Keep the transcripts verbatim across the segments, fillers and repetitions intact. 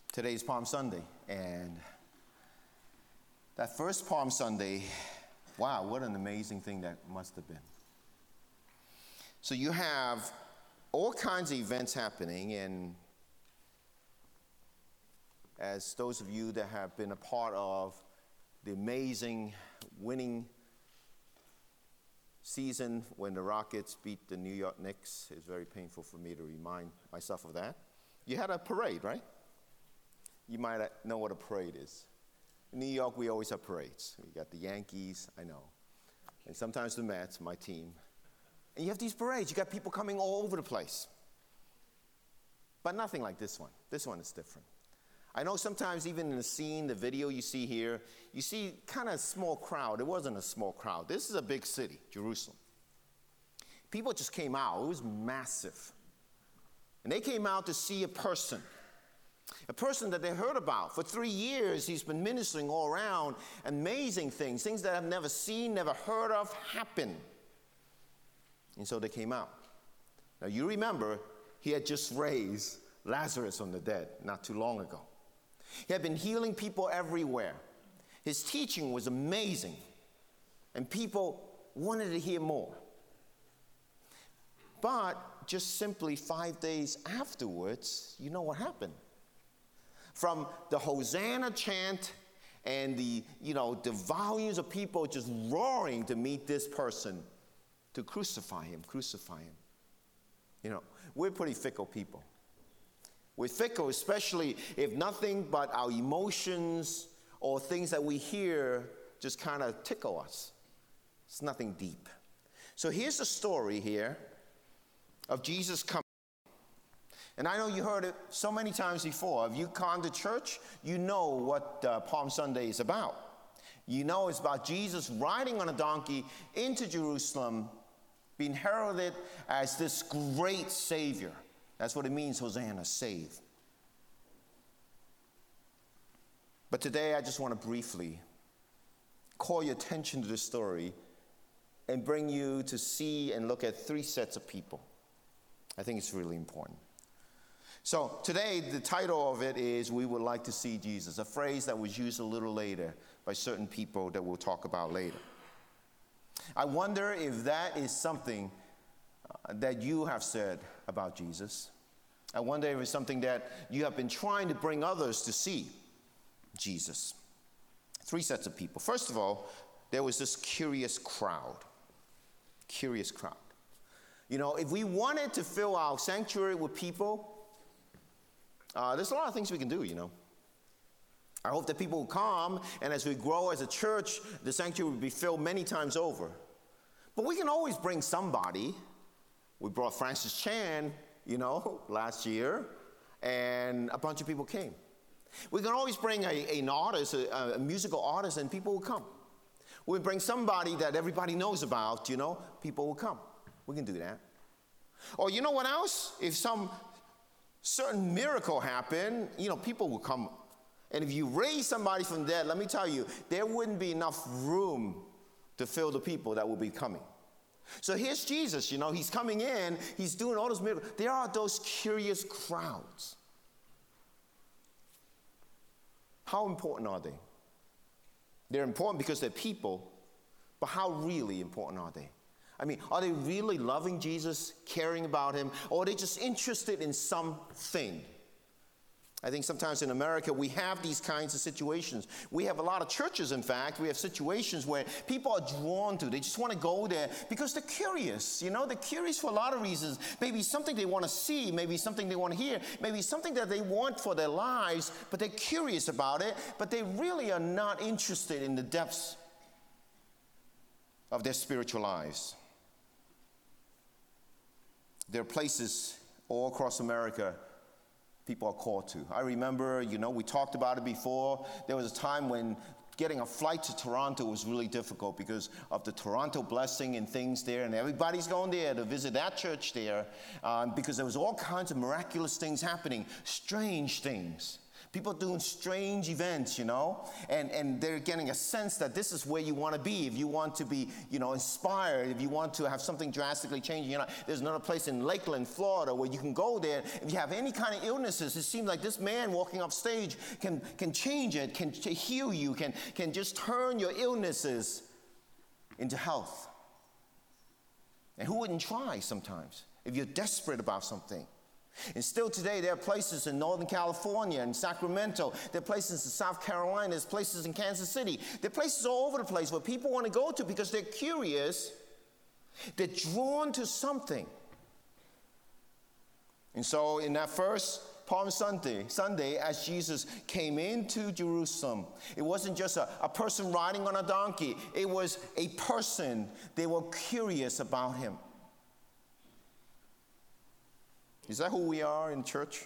Today's Palm Sunday, and that first Palm Sunday, wow, what an amazing thing that must have been. So you have all kinds of events happening, and as those of you that have been a part of the amazing winning season when the Rockets beat the New York Knicks, it's very painful for me to remind myself of that. You had a parade, right? You might know what a parade is. In New York, we always have parades. We got the Yankees, I know, and sometimes the Mets, my team. And you have these parades. You got people coming all over the place. But nothing like this one. This one is different. I know sometimes even in the scene, the video you see here, you see kind of a small crowd. It wasn't a small crowd. This is a big city, Jerusalem. People just came out. It was massive. And they came out to see a person. A person that they heard about. For three years, he's been ministering all around. Amazing things, things that I've never seen, never heard of, happen. And so they came out. Now, you remember, he had just raised Lazarus from the dead not too long ago. He had been healing people everywhere. His teaching was amazing. And people wanted to hear more. But just simply five days afterwards, you know what happened? From the Hosanna chant and the, you know, the volumes of people just roaring to meet this person, to crucify him, crucify him. You know, we're pretty fickle people. We're fickle, especially if nothing but our emotions or things that we hear just kind of tickle us. It's nothing deep. So here's the story here of Jesus coming. And I know you heard it so many times before. If you've gone to church, you know what uh, Palm Sunday is about. You know it's about Jesus riding on a donkey into Jerusalem, being heralded as this great Savior. That's what it means, Hosanna, save. But today I just want to briefly call your attention to this story and bring you to see and look at three sets of people. I think it's really important. So today, the title of it is We Would Like to See Jesus, a phrase that was used a little later by certain people that we'll talk about later. I wonder if that is something uh, that you have said about Jesus. I wonder if it's something that you have been trying to bring others to see Jesus. Three sets of people. First of all, there was this curious crowd. Curious crowd. You know, if we wanted to fill our sanctuary with people, Uh, there's a lot of things we can do, you know. I hope that people will come, and as we grow as a church, the sanctuary will be filled many times over. But we can always bring somebody. We brought Francis Chan, you know, last year, and a bunch of people came. We can always bring a, an artist, a, a musical artist, and people will come. We bring somebody that everybody knows about, you know, people will come. We can do that. Or you know what else? If some certain miracle happen, you know, people will come. And if you raise somebody from the dead, let me tell you, there wouldn't be enough room to fill the people that will be coming. So here's Jesus, you know, he's coming in, he's doing all those miracles. There are those curious crowds. How important are they? They're important because they're people, but how really important are they? I mean, are they really loving Jesus, caring about him, or are they just interested in something? I think sometimes in America we have these kinds of situations. We have a lot of churches, in fact, we have situations where people are drawn to. They just want to go there because they're curious. You know, they're curious for a lot of reasons. Maybe something they want to see, maybe something they want to hear, maybe something that they want for their lives, but they're curious about it, but they really are not interested in the depths of their spiritual lives. There are places all across America people are called to. I remember, you know, we talked about it before. There was a time when getting a flight to Toronto was really difficult because of the Toronto blessing and things there, and everybody's going there to visit that church there um, because there was all kinds of miraculous things happening, strange things. People doing strange events, you know, and, and they're getting a sense that this is where you want to be. If you want to be, you know, inspired, if you want to have something drastically changing, you know, there's another place in Lakeland, Florida, where you can go there. If you have any kind of illnesses, it seems like this man walking off stage can, can change it, can heal you, can, can just turn your illnesses into health. And who wouldn't try sometimes if you're desperate about something? And still today, there are places in Northern California and Sacramento. There are places in South Carolina. There's places in Kansas City. There are places all over the place where people want to go to because they're curious. They're drawn to something. And so in that first Palm Sunday, Sunday, as Jesus came into Jerusalem, it wasn't just a, a person riding on a donkey. It was a person. They were curious about him. Is that who we are in church?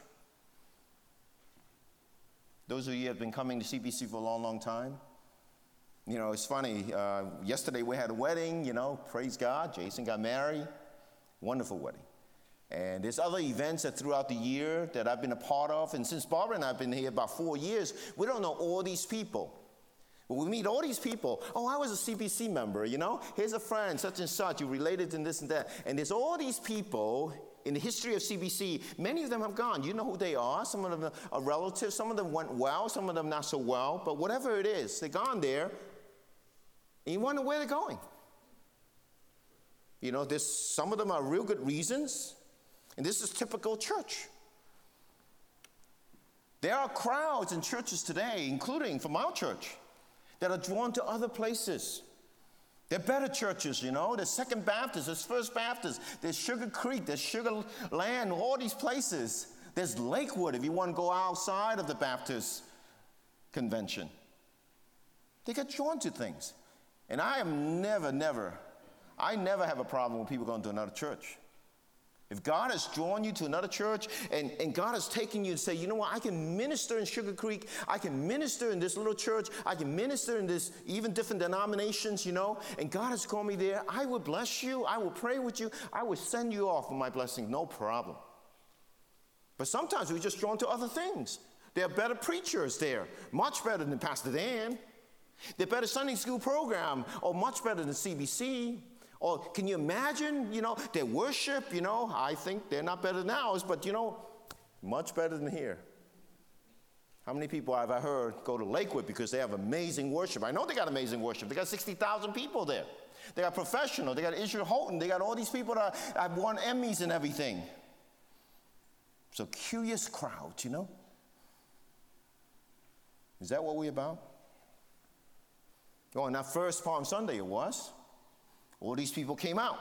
Those of you who have been coming to C B C for a long, long time. You know, it's funny. Uh, yesterday we had a wedding, you know, praise God. Jason got married. Wonderful wedding. And there's other events that throughout the year that I've been a part of. And since Barbara and I have been here about four years, we don't know all these people. But we meet all these people. Oh, I was a C B C member, you know. Here's a friend, such and such. You related in this and that. And there's all these people in the history of C B C. Many of them have gone. You know who they are. Some of them are relatives. Some of them went well. Some of them not so well. But whatever it is, they've gone there. And you wonder where they're going. You know, there's, some of them are real good reasons. And this is typical church. There are crowds in churches today, including from our church, that are drawn to other places. They're better churches, you know. There's Second Baptist, there's First Baptist, there's Sugar Creek, there's Sugar Land, all these places. There's Lakewood if you want to go outside of the Baptist convention. They get drawn to things. And I am never, never, I never have a problem with people going to another church. If God has drawn you to another church and, and God has taken you and say, you know what, I can minister in Sugar Creek, I can minister in this little church, I can minister in this even different denominations, you know, and God has called me there, I will bless you, I will pray with you, I will send you off with my blessing, no problem. But sometimes we're just drawn to other things. There are better preachers there, much better than Pastor Dan. They're better Sunday school program, or much better than C B C. Or can you imagine, you know, their worship, you know, I think they're not better than ours, but, you know, much better than here. How many people have I heard go to Lakewood because they have amazing worship? I know they got amazing worship. They got sixty thousand people there. They got professional. They got Israel Houghton. They got all these people that have won Emmys and everything. So curious crowd, you know. Is that what we're about? Oh, on that first Palm Sunday it was. All these people came out.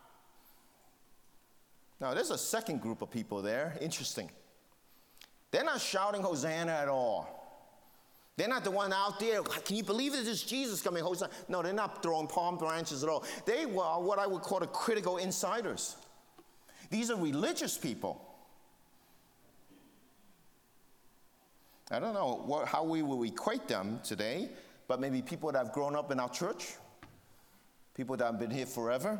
Now, there's a second group of people there. Interesting. They're not shouting Hosanna at all. They're not the one out there, can you believe it is Jesus coming, Hosanna? No, they're not throwing palm branches at all. They were what I would call the critical insiders. These are religious people. I don't know what, how we will equate them today, but maybe people that have grown up in our church, people that have been here forever.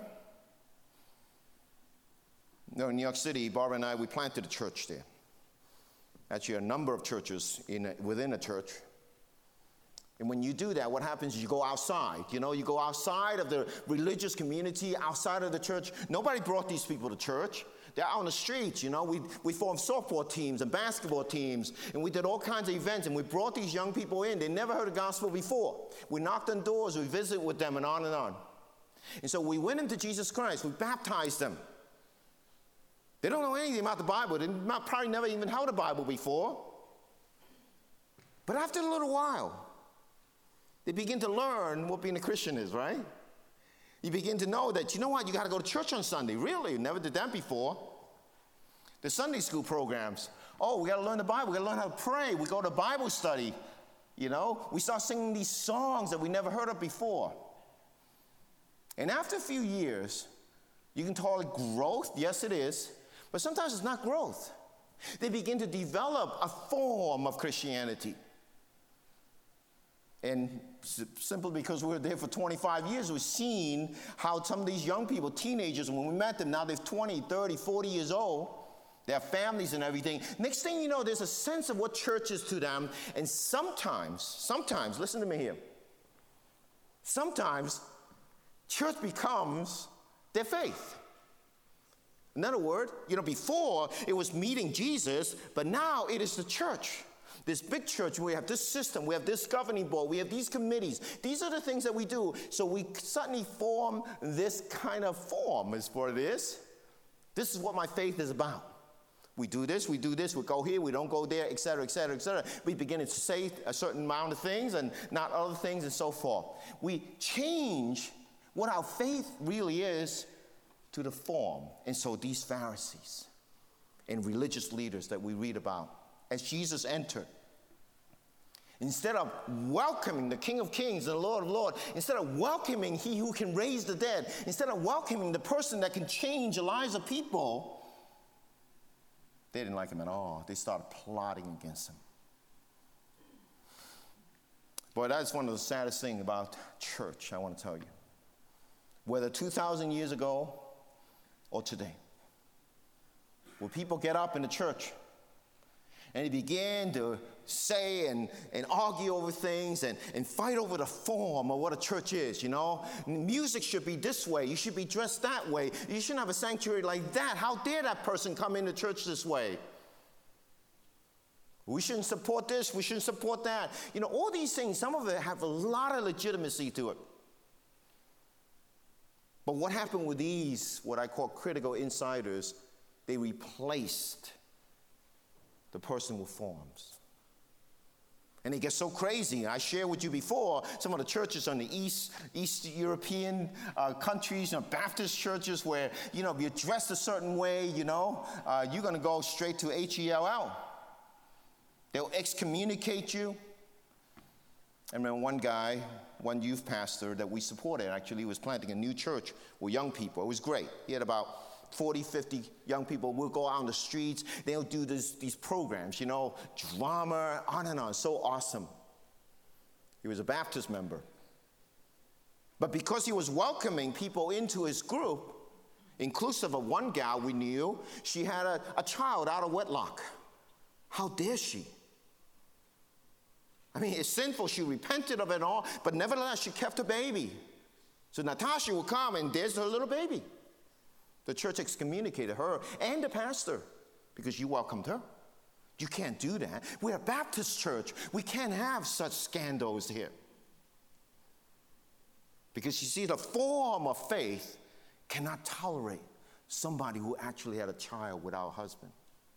You know, in New York City, Barbara and I, we planted a church there. Actually, a number of churches in a, within a church. And when you do that, what happens is you go outside. You know, you go outside of the religious community, outside of the church. Nobody brought these people to church. They're out on the streets, you know. We, we formed softball teams and basketball teams, and we did all kinds of events, and we brought these young people in. They never heard the gospel before. We knocked on doors, we visited with them, and on and on. And so we went into Jesus Christ. We baptized them. They don't know anything about the Bible. They probably never even held a Bible before. But after a little while, they begin to learn what being a Christian is, right? You begin to know that, you know what, you got to go to church on Sunday. Really? You never did that before. The Sunday school programs. Oh, we got to learn the Bible. We got to learn how to pray. We go to Bible study. You know, we start singing these songs that we never heard of before. And after a few years, you can call it growth. Yes, it is. But sometimes it's not growth. They begin to develop a form of Christianity. And simply because we were there for twenty-five years, we've seen how some of these young people, teenagers, when we met them, now they're twenty, thirty, forty years old, Their families and everything. Next thing you know, there's a sense of what church is to them. And sometimes, sometimes, listen to me here. Sometimes, church becomes their faith. In other words, you know, before it was meeting Jesus, but now it is the church. This big church, we have this system, we have this governing board, we have these committees. These are the things that we do. So we suddenly form this kind of form is what it is. This is what my faith is about. We do this, we do this, we go here, we don't go there, et cetera, et cetera, et cetera. We begin to say a certain amount of things and not other things and so forth. We change what our faith really is to the form. And so these Pharisees and religious leaders that we read about, as Jesus entered, instead of welcoming the King of Kings and the Lord of Lords, instead of welcoming he who can raise the dead, instead of welcoming the person that can change the lives of people, they didn't like him at all. They started plotting against him. Boy, that's one of the saddest things about church, I want to tell you. Whether two thousand years ago or today, when people get up in the church and they begin to say and, and argue over things and, and fight over the form of what a church is, you know. Music should be this way. You should be dressed that way. You shouldn't have a sanctuary like that. How dare that person come into church this way? We shouldn't support this. We shouldn't support that. You know, all these things, some of it have a lot of legitimacy to it. But what happened with these, what I call critical insiders, they replaced the person with forms. And it gets so crazy. I shared with you before some of the churches on the East, East European uh, countries, you know, Baptist churches where, you know, if you're dressed a certain way, you know, uh, you're going to go straight to H E L L. They'll excommunicate you. I remember one guy, one youth pastor that we supported, actually was planting a new church with young people. It was great. He had about forty, fifty young people will go out on the streets. They'll do this, these programs, you know, drama, on and on. So awesome. He was a Baptist member. But because he was welcoming people into his group, inclusive of one gal we knew, she had a, a child out of wedlock. How dare she? I mean, it's sinful. She repented of it all, but nevertheless, she kept her baby. So Natasha would come, and there's her little baby. The church excommunicated her and the pastor because you welcomed her. You can't do that. We're a Baptist church. We can't have such scandals here. Because you see, the form of faith cannot tolerate somebody who actually had a child without a husband.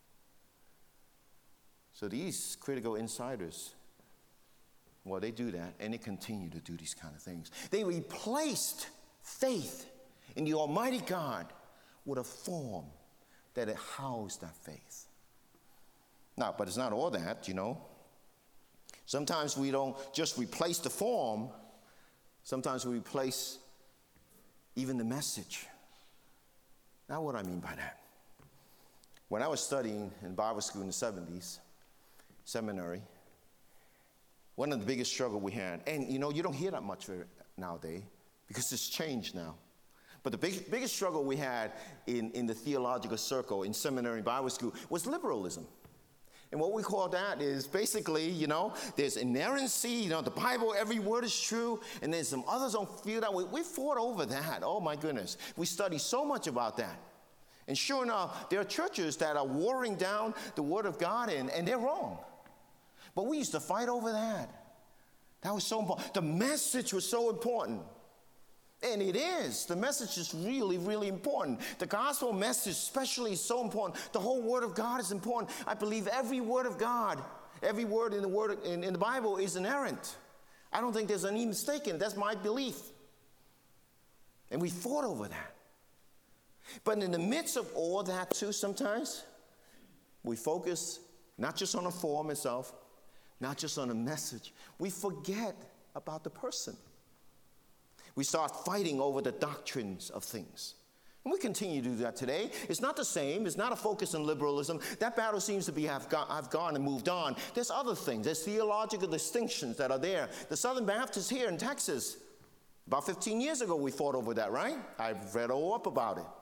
So these critical insiders, well, they do that, and they continue to do these kind of things. They replaced faith in the Almighty God with a form that it housed that faith. Now, but it's not all that, you know. Sometimes we don't just replace the form. Sometimes we replace even the message. Now, what do I mean by that? When I was studying in Bible school in the seventies, seminary, one of the biggest struggles we had, and you know, you don't hear that much of it nowadays because it's changed now. But the big, biggest struggle we had in, in the theological circle, in seminary Bible school, was liberalism. And what we call that is basically, you know, there's inerrancy, you know, the Bible, every word is true, and then some others don't feel that way. We fought over that. Oh, my goodness. We study so much about that. And sure enough, there are churches that are watering down the Word of God, and, and they're wrong. But we used to fight over that. That was so important. The message was so important. And it is. The message is really, really important. The gospel message especially is so important. The whole Word of God is important. I believe every word of God, every word in the word in, in the Bible is inerrant. I don't think there's any mistake in it. That's my belief. And we fought over that. But in the midst of all that too, sometimes we focus not just on the form itself, not just on the message. We forget about the person. We start fighting over the doctrines of things. And we continue to do that today. It's not the same. It's not a focus on liberalism. That battle seems to be have gone, have gone and moved on. There's other things. There's theological distinctions that are there. The Southern Baptists here in Texas, about fifteen years ago, we fought over that, right? I've read all up about it.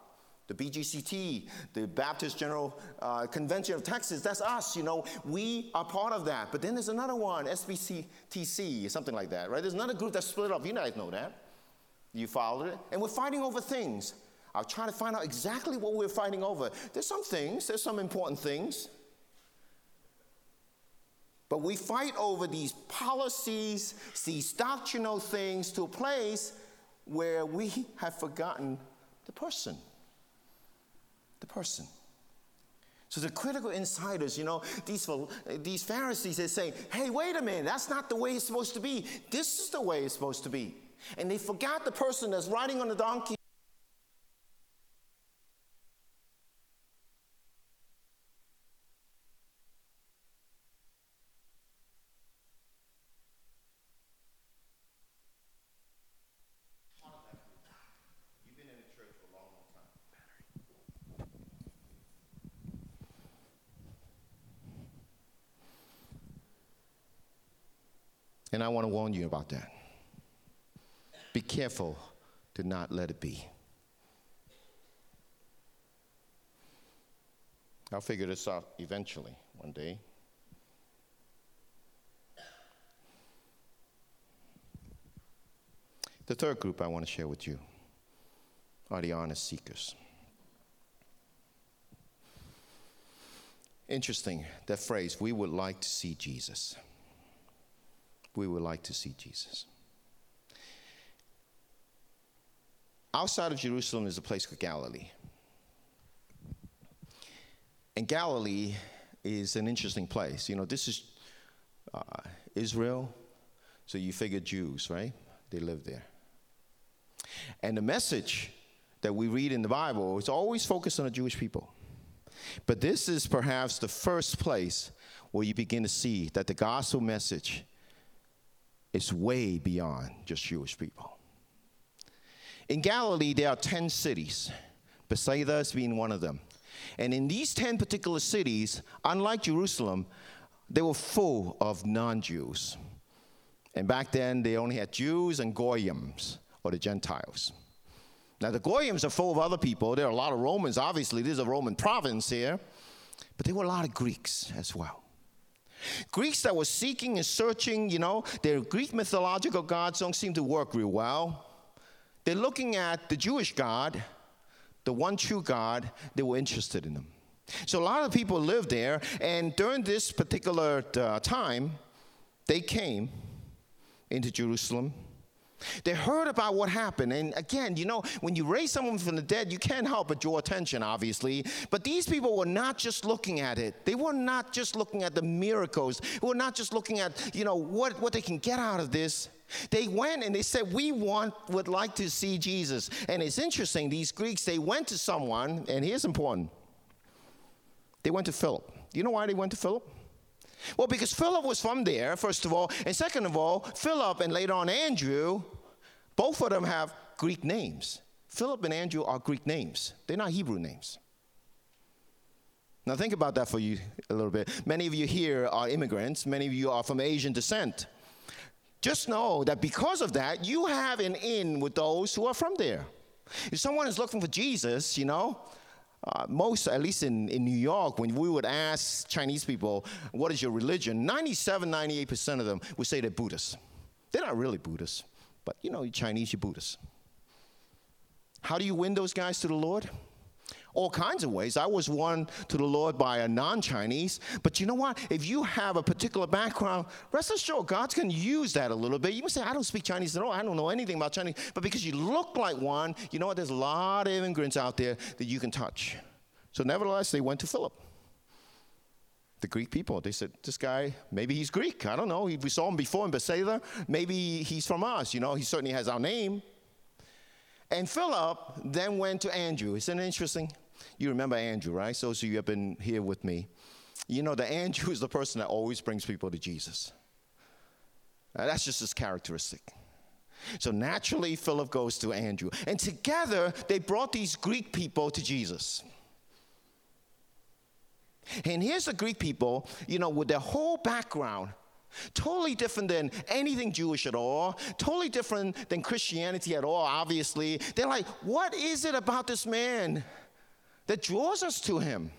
The B G C T, the Baptist General uh, Convention of Texas, that's us, you know. We are part of that. But then there's another one, S B C T C, something like that, right? There's another group that's split up. You guys know that. You followed it. And we're fighting over things. I'll try to find out exactly what we're fighting over. There's some things, there's some important things. But we fight over these policies, these doctrinal things to a place where we have forgotten the person. The person. So the critical insiders, you know, these, these Pharisees, they're saying, hey, wait a minute, that's not the way it's supposed to be. This is the way it's supposed to be. And they forgot the person that's riding on the donkey. And I want to warn you about that. Be careful to not let it be. I'll figure this out eventually, one day. The third group I want to share with you are the honest seekers. Interesting, that phrase, we would like to see Jesus. We would like to see Jesus. Outside of Jerusalem is a place called Galilee. And Galilee is an interesting place. You know, this is uh, Israel, so you figure Jews, right? They live there. And the message that we read in the Bible is always focused on the Jewish people. But this is perhaps the first place where you begin to see that the gospel message is way beyond just Jewish people. In Galilee, there are ten cities, Bethsaida being one of them. And in these ten particular cities, unlike Jerusalem, they were full of non-Jews. And back then, they only had Jews and Goyims, or the Gentiles. Now, the Goyims are full of other people. There are a lot of Romans. Obviously, this is a Roman province here. But there were a lot of Greeks as well. Greeks that were seeking and searching, you know, their Greek mythological gods don't seem to work real well. They're looking at the Jewish God, the one true God. They were interested in them. So a lot of people lived there, and during this particular uh, time, they came into Jerusalem. They heard about what happened. And again, you know, when you raise someone from the dead, you can't help but draw attention, obviously. But these people were not just looking at it. They were not just looking at the miracles. They were not just looking at, you know, what, what they can get out of this. They went and they said, we want, would like to see Jesus. And it's interesting, these Greeks, they went to someone, and here's important. They went to Philip. You know why they went to Philip? Well, because Philip was from there, first of all. And second of all, Philip and later on Andrew, both of them have Greek names. Philip and Andrew are Greek names. They're not Hebrew names. Now think about that for you a little bit. Many of you here are immigrants. Many of you are from Asian descent. Just know that because of that, you have an in with those who are from there. If someone is looking for Jesus, you know, Uh, most, at least in, in New York, when we would ask Chinese people, what is your religion? ninety-seven, ninety-eight percent of them would say they're Buddhists. They're not really Buddhists, but you know, you're Chinese, you're Buddhists. How do you win those guys to the Lord? All kinds of ways. I was won to the Lord by a non-Chinese, but you know what? If you have a particular background, rest assured, God's going to use that a little bit. You can say, I don't speak Chinese at all. I don't know anything about Chinese. But because you look like one, you know what? There's a lot of immigrants out there that you can touch. So nevertheless, they went to Philip. The Greek people, they said, this guy, maybe he's Greek. I don't know. We saw him before in Bethsaida. Maybe he's from us. You know, he certainly has our name. And Philip then went to Andrew. Isn't it interesting? You remember Andrew, right? So, so you have been here with me. You know that Andrew is the person that always brings people to Jesus. Now, that's just his characteristic. So naturally, Philip goes to Andrew. And together, they brought these Greek people to Jesus. And here's the Greek people, you know, with their whole background, totally different than anything Jewish at all, totally different than Christianity at all, obviously. They're like, what is it about this man that draws us to him.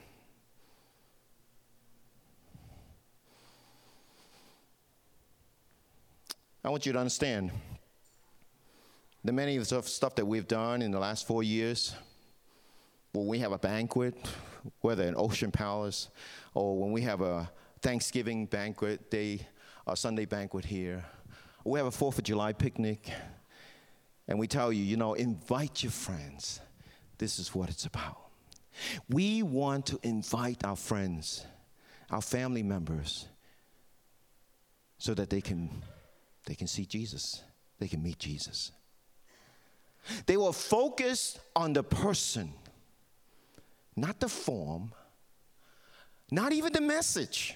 I want you to understand that many of the stuff that we've done in the last four years, when we have a banquet, whether in Ocean Palace, or when we have a Thanksgiving banquet day, a Sunday banquet here, or we have a Fourth of July picnic, and we tell you, you know, invite your friends. This is what it's about. We want to invite our friends, our family members, so that they can, they can see Jesus. They can meet Jesus. They were focused on the person, not the form, not even the message.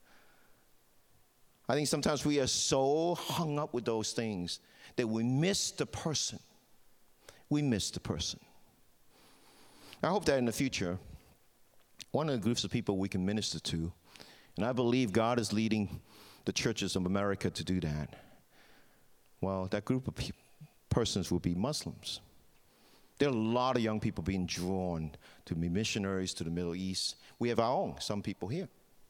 I think sometimes we are so hung up with those things that we miss the person. We miss the person. I hope that in the future, one of the groups of people we can minister to, and I believe God is leading the churches of America to do that, well, that group of pe- persons will be Muslims. There are a lot of young people being drawn to be missionaries to the Middle East. We have our own, some people here.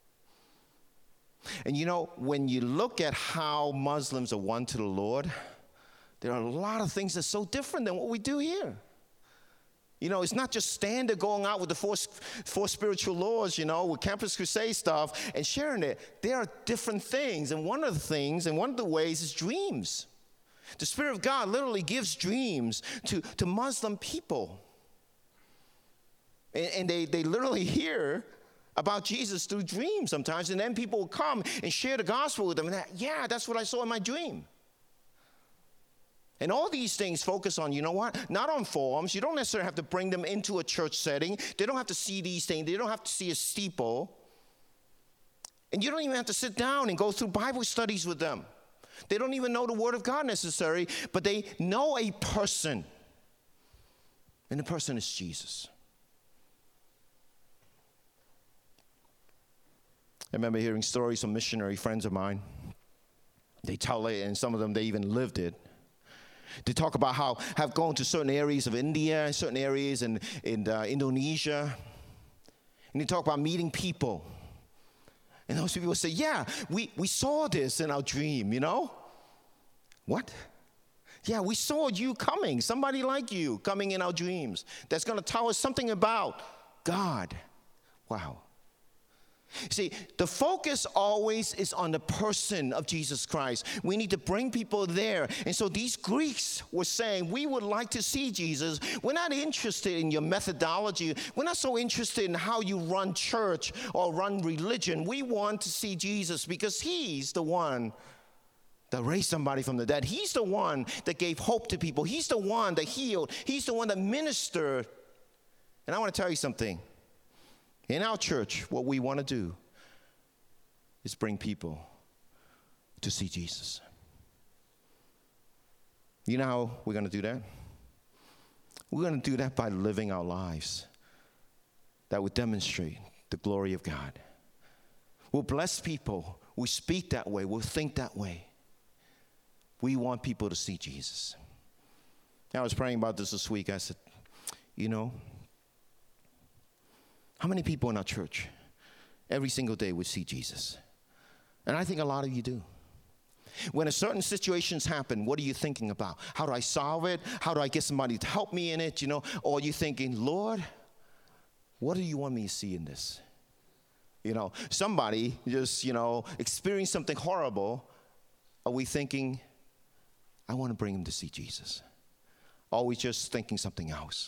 And you know, when you look at how Muslims are won to the Lord, there are a lot of things that's so different than what we do here. You know, it's not just standard going out with the four, four spiritual laws, you know, with Campus Crusade stuff and sharing it. There are different things, and one of the things, and one of the ways is dreams. The Spirit of God literally gives dreams to, to Muslim people. And, and they, they literally hear about Jesus through dreams sometimes, and then people will come and share the gospel with them, and that, yeah, that's what I saw in my dream. And all these things focus on, you know what, not on forms. You don't necessarily have to bring them into a church setting. They don't have to see these things. They don't have to see a steeple. And you don't even have to sit down and go through Bible studies with them. They don't even know the Word of God necessarily, but they know a person. And the person is Jesus. I remember hearing stories from missionary friends of mine. They tell it, and some of them, they even lived it. They talk about how have gone to certain areas of India, certain areas in, in uh, Indonesia. And they talk about meeting people. And those people say, yeah, we, we saw this in our dream, you know? What? Yeah, we saw you coming, somebody like you coming in our dreams that's going to tell us something about God. Wow. See, the focus always is on the person of Jesus Christ. We need to bring people there. And so these Greeks were saying, we would like to see Jesus. We're not interested in your methodology. We're not so interested in how you run church or run religion. We want to see Jesus because he's the one that raised somebody from the dead. He's the one that gave hope to people. He's the one that healed. He's the one that ministered. And I want to tell you something. In our church, what we want to do is bring people to see Jesus. You know how we're going to do that? We're going to do that by living our lives that would demonstrate the glory of God. We'll bless people. We speak that way. We'll think that way. We want people to see Jesus. I was praying about this this week. I said, you know, how many people in our church every single day would see Jesus? And I think a lot of you do. When a certain situations happen, what are you thinking about? How do I solve it? How do I get somebody to help me in it? You know, or are you thinking, Lord, what do you want me to see in this? You know, somebody just, you know, experienced something horrible. Are we thinking, I want to bring him to see Jesus? Or are we just thinking something else?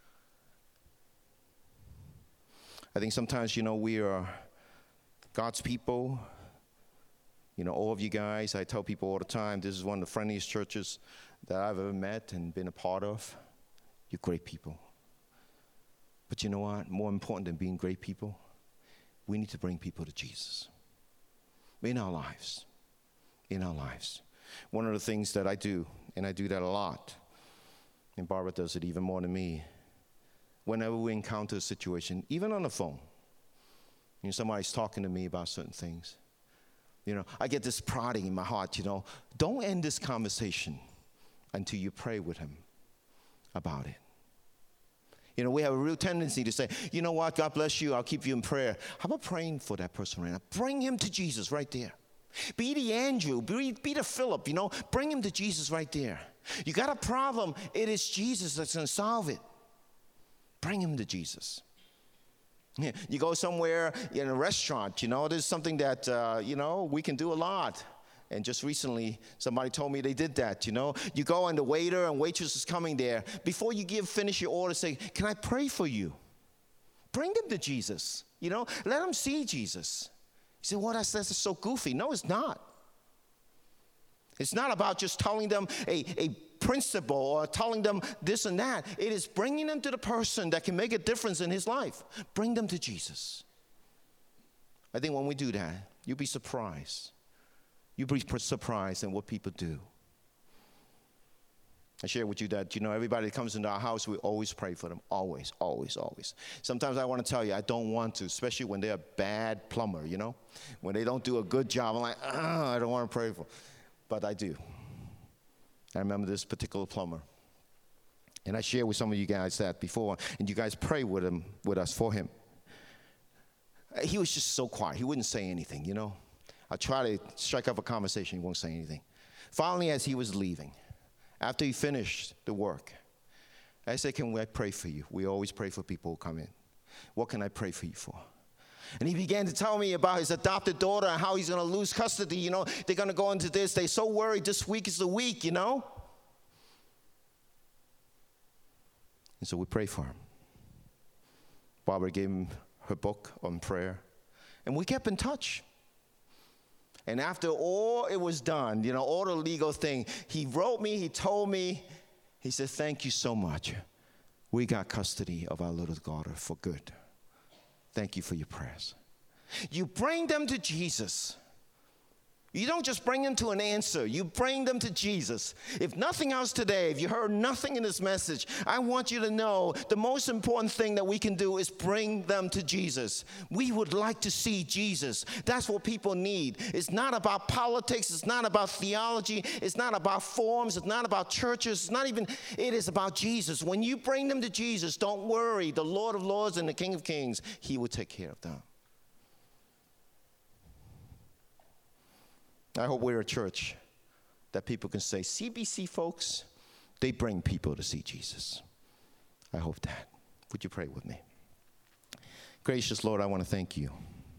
I think sometimes, you know, we are God's people. You know, all of you guys, I tell people all the time, this is one of the friendliest churches that I've ever met and been a part of. You're great people. But you know what? More important than being great people, we need to bring people to Jesus. In our lives. In our lives. One of the things that I do, and I do that a lot, and Barbara does it even more than me, whenever we encounter a situation, even on the phone, you know, somebody's talking to me about certain things, you know, I get this prodding in my heart, you know, don't end this conversation until you pray with him about it. You know, we have a real tendency to say, you know what, God bless you, I'll keep you in prayer. How about praying for that person right now? Bring him to Jesus right there. Be the Andrew, be, be the Philip, you know, bring him to Jesus right there. You got a problem, it is Jesus that's going to solve it. Bring him to Jesus. Yeah, you go somewhere in a restaurant, you know, there's something that, uh, you know, we can do a lot. And just recently, somebody told me they did that, you know. You go and the waiter and waitress is coming there. Before you give, finish your order, say, can I pray for you? Bring them to Jesus, you know. Let them see Jesus. You say, well, that's, that's so goofy. No, it's not. It's not about just telling them a, a principle or telling them this and that. It is bringing them to the person that can make a difference in his life. Bring them to Jesus. I think when we do that, you'll be surprised. You'll be surprised at what people do. I share with you that, you know, everybody that comes into our house, we always pray for them. Always, always, always. Sometimes I want to tell you, I don't want to, especially when they're a bad plumber, you know. When they don't do a good job, I'm like, oh, I don't want to pray for them. But I do. I remember this particular plumber. And I shared with some of you guys that before, and you guys pray with him, with us for him. He was just so quiet. He wouldn't say anything, you know. I try to strike up a conversation. He won't say anything. Finally, as he was leaving, after he finished the work, I said, can I pray for you? We always pray for people who come in. What can I pray for you for? And he began to tell me about his adopted daughter and how he's going to lose custody. You know, they're going to go into this. They're so worried this week is the week, you know. And so we pray for him. Barbara gave him her book on prayer. And we kept in touch. And after all it was done, you know, all the legal thing, he wrote me, he told me, he said, thank you so much. We got custody of our little daughter for good. Thank you for your prayers. You bring them to Jesus. You don't just bring them to an answer. You bring them to Jesus. If nothing else today, if you heard nothing in this message, I want you to know the most important thing that we can do is bring them to Jesus. We would like to see Jesus. That's what people need. It's not about politics. It's not about theology. It's not about forms. It's not about churches. It's not even, it is about Jesus. When you bring them to Jesus, don't worry. The Lord of Lords and the King of Kings, he will take care of them. I hope we're a church that people can say, C B C folks, they bring people to see Jesus. I hope that. Would you pray with me? Gracious Lord, I want to thank you.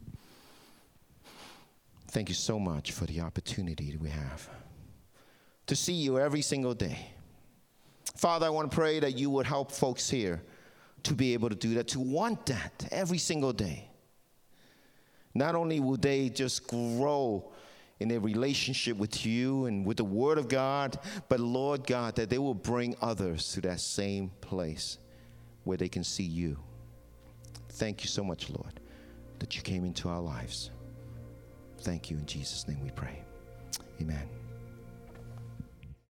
Thank you so much for the opportunity that we have to see you every single day. Father, I want to pray that you would help folks here to be able to do that, to want that every single day. Not only will they just grow in their relationship with you and with the Word of God, but Lord God, that they will bring others to that same place where they can see you. Thank you so much, Lord, that you came into our lives. Thank you. In Jesus' name we pray.